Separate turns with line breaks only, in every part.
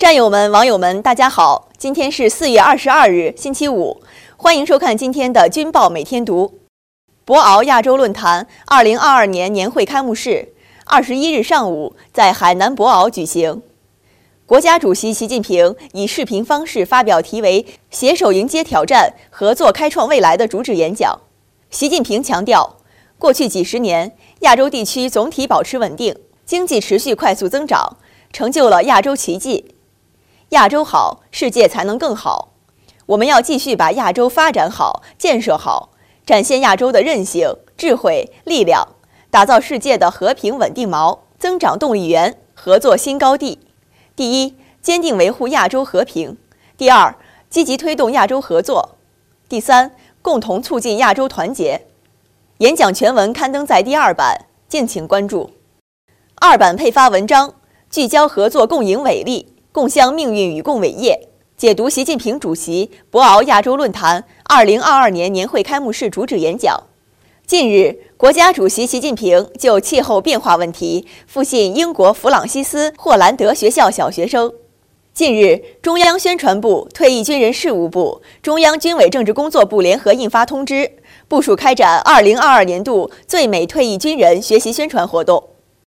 战友们、网友们，大家好！今天是4月22日，星期五，欢迎收看今天的《军报每天读》。博鳌亚洲论坛2022年年会开幕式21日上午在海南博鳌举行。国家主席习近平以视频方式发表题为“携手迎接挑战，合作开创未来”的主旨演讲。习近平强调，过去几十年，亚洲地区总体保持稳定，经济持续快速增长，成就了亚洲奇迹。亚洲好，世界才能更好。我们要继续把亚洲发展好、建设好，展现亚洲的韧性、智慧、力量，打造世界的和平稳定锚、增长动力源、合作新高地。第一，坚定维护亚洲和平；第二，积极推动亚洲合作；第三，共同促进亚洲团结。演讲全文刊登在第2版，敬请关注。2版配发文章，聚焦合作共赢伟力，共襄命运与共伟业，解读习近平主席博鳌亚洲论坛2022年年会开幕式主旨演讲。近日，国家主席习近平就气候变化问题复信英国弗朗西斯·霍兰德学校小学生。近日，中央宣传部、退役军人事务部、中央军委政治工作部联合印发通知，部署开展2022年度最美退役军人学习宣传活动。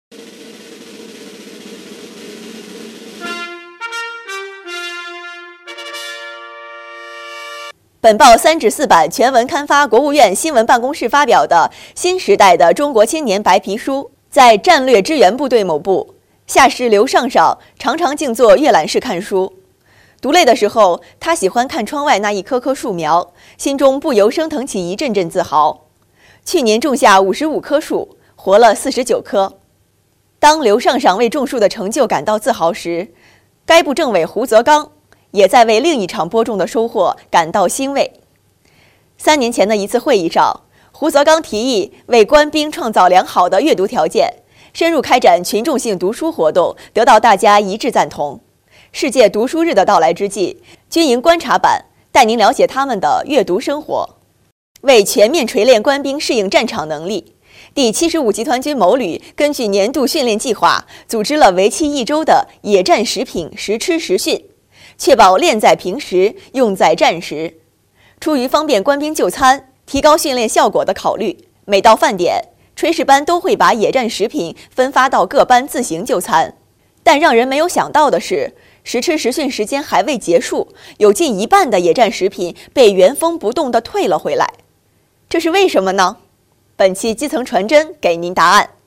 本报3至4版全文刊发国务院新闻办公室发表的新时代的中国青年白皮书，在战略支援部队某部，下士刘尚尚常常静坐阅览室看书。读累的时候，他喜欢看窗外那一棵棵树苗，心中不由升腾起一阵阵自豪。去年种下55棵树，活了49棵。当刘尚尚为种树的成就感到自豪时，该部政委胡泽刚也在为另一场播种的收获感到欣慰。3年前的一次会议上，胡泽刚提议为官兵创造良好的阅读条件，深入开展群众性读书活动，得到大家一致赞同。世界读书日的到来之际，军营观察版带您了解他们的阅读生活。为全面锤炼官兵适应战场能力，第75集团军某旅根据年度训练计划，组织了为期1周的野战食品实吃实训，确保练在平时，用在战时。出于方便官兵就餐，提高训练效果的考虑，每到饭点，炊事班都会把野战食品分发到各班自行就餐。但让人没有想到的是，实吃实训时间还未结束，有近一半的野战食品被原封不动地退了回来。这是为什么呢？本期基层传真给您答案。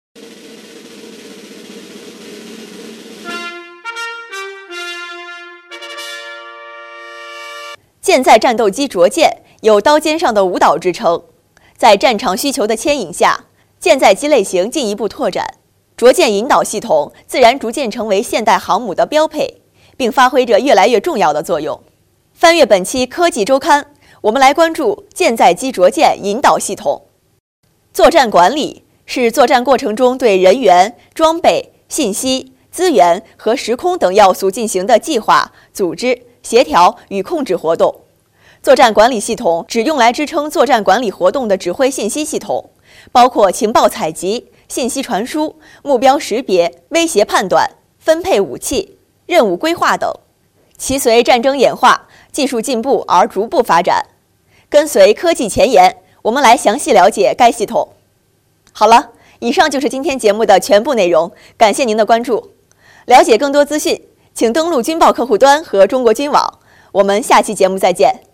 现在战斗机着舰有刀尖上的舞蹈之称，在战场需求的牵引下，舰载机类型进一步拓展，着舰引导系统自然逐渐成为现代航母的标配，并发挥着越来越重要的作用。翻阅本期科技周刊，我们来关注舰载机着舰引导系统。作战管理是作战过程中对人员、装备、信息、资源和时空等要素进行的计划、组织、协调与控制活动。作战管理系统只用来支撑作战管理活动的指挥信息系统，包括情报采集、信息传输、目标识别、威胁判断、分配武器、任务规划等。其随战争演化、技术进步而逐步发展。跟随科技前沿，我们来详细了解该系统。好了，以上就是今天节目的全部内容，感谢您的关注。了解更多资讯，请登录军报客户端和中国军网。我们下期节目再见。